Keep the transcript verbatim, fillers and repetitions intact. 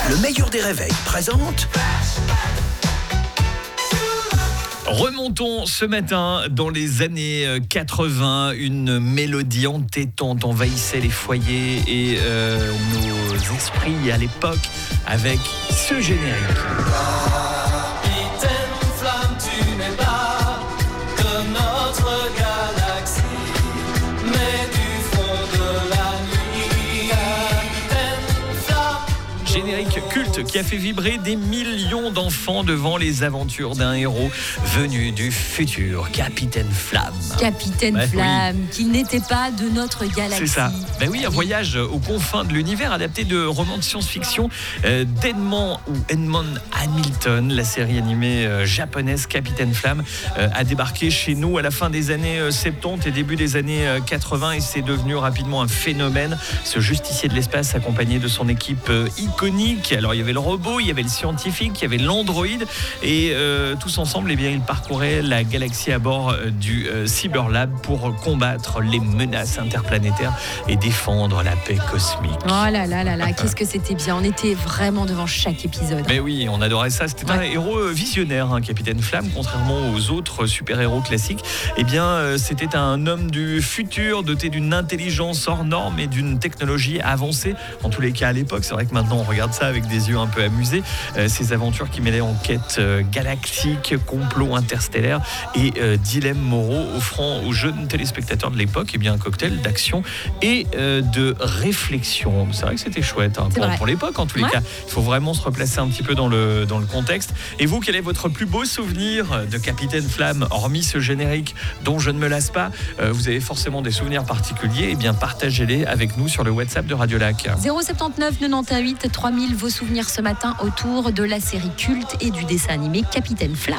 Le meilleur des réveils présente... Remontons ce matin dans les années quatre-vingts, une mélodie entêtante envahissait les foyers et euh, nos esprits à l'époque avec ce générique. Capitaine Flamme, tu n'es pas de notre galaxie, mais du fond de la nuit. Capitaine Flamme. Générique culte qui a fait vibrer des millions d'enfants devant les aventures d'un héros venu du futur, Capitaine Flamme. Capitaine Ouais, Flamme, oui. Qui n'était pas de notre galaxie. C'est ça. Ben oui, un voyage aux confins de l'univers adapté de romans de science-fiction euh, d'Edmond ou Edmond Hamilton. La série animée euh, japonaise Capitaine Flamme euh, a débarqué chez nous à la fin des années euh, soixante-dix et début des années euh, quatre-vingts et c'est devenu rapidement un phénomène. Ce justicier de l'espace accompagné de son équipe euh, iconique. Alors il y avait le robot, il y avait le scientifique, il y avait l'androïde et euh, tous ensemble, eh bien, ils parcouraient la galaxie à bord euh, du euh, Cyberlab pour combattre les menaces interplanétaires et défendre la paix cosmique. Oh là là là là, qu'est-ce que c'était bien. On était vraiment devant chaque épisode. Mais oui, on adorait ça. C'était ouais. un héros visionnaire, hein, Capitaine Flamme, contrairement aux autres super-héros classiques. Eh bien, euh, c'était un homme du futur, doté d'une intelligence hors norme et d'une technologie avancée. En tous les cas, à l'époque, c'est vrai que maintenant on regarde ça avec des yeux un peu amusés. Euh, ces aventures qui mêlaient enquête euh, galactique, complot interstellaire et euh, dilemmes moraux, offrant aux jeunes téléspectateurs de l'époque eh bien, un cocktail d'action et euh, de réflexion. C'est vrai que c'était chouette hein, pour, pour l'époque en tous les ouais. cas. Il faut vraiment se replacer un petit peu dans le, dans le contexte. Et vous, quel est votre plus beau souvenir de Capitaine Flamme, hormis ce générique dont je ne me lasse pas? euh, Vous avez forcément des souvenirs particuliers. Eh bien, partagez-les avec nous sur le WhatsApp de Radio Lac. zéro sept neuf neuf huit trois mille, vos souvenirs ce matin autour de la série culte et du dessin animé Capitaine Flamme.